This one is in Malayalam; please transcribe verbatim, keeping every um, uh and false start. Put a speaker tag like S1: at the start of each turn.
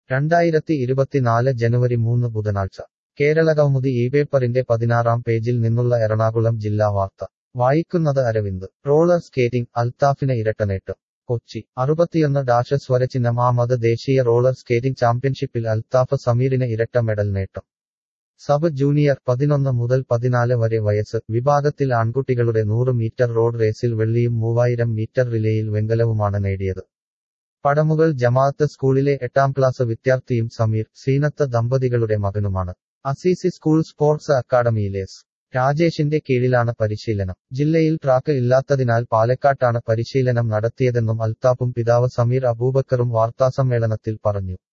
S1: രണ്ടായിരത്തി ഇരുപത്തിനാല് ജനുവരി മൂന്ന് ബുധനാഴ്ച കേരളകൗമുദി ഈ പേപ്പറിന്റെ പതിനാറാം പേജിൽ നിന്നുള്ള എറണാകുളം ജില്ലാ വാർത്ത വായിക്കുന്നത് അരവിന്ദ്. റോളർ സ്കേറ്റിംഗ് അൽത്താഫിന് ഇരട്ടനേട്ടം. കൊച്ചി. അറുപത്തിയൊന്ന് ഡാഷ് സ്വരചിഹ്നം ആമത് ദേശീയ റോളർ സ്കേറ്റിംഗ് ചാമ്പ്യൻഷിപ്പിൽ അൽത്താഫ് സമീറിന് ഇരട്ട മെഡൽ നേട്ടം. സബ് ജൂനിയർ പതിനൊന്ന് മുതൽ പതിനാല് വരെ വയസ്സ് വിഭാഗത്തിൽ ആൺകുട്ടികളുടെ നൂറ് മീറ്റർ റോഡ് റേസിൽ വെള്ളിയും മൂവായിരം മീറ്റർ റിലേയിൽ വെങ്കലവുമാണ് നേടിയത്. പടമുകൾ ജമാഅത്ത് സ്കൂളിലെ എട്ടാം ക്ലാസ് വിദ്യാർത്ഥിയും സമീർ, സീനത്ത് ദമ്പതികളുടെ മകനുമാണ്. അസീസി സ്കൂൾ സ്പോർട്സ് അക്കാഡമിയിലെ എസ്. രാജേഷിന്റെ കീഴിലാണ് പരിശീലനം. ജില്ലയിൽ ട്രാക്ക് ഇല്ലാത്തതിനാൽ പാലക്കാട്ടാണ് പരിശീലനം നടത്തിയതെന്നും അൽത്താഫും പിതാവ് സമീർ അബൂബക്കറും വാർത്താസമ്മേളനത്തിൽ പറഞ്ഞു.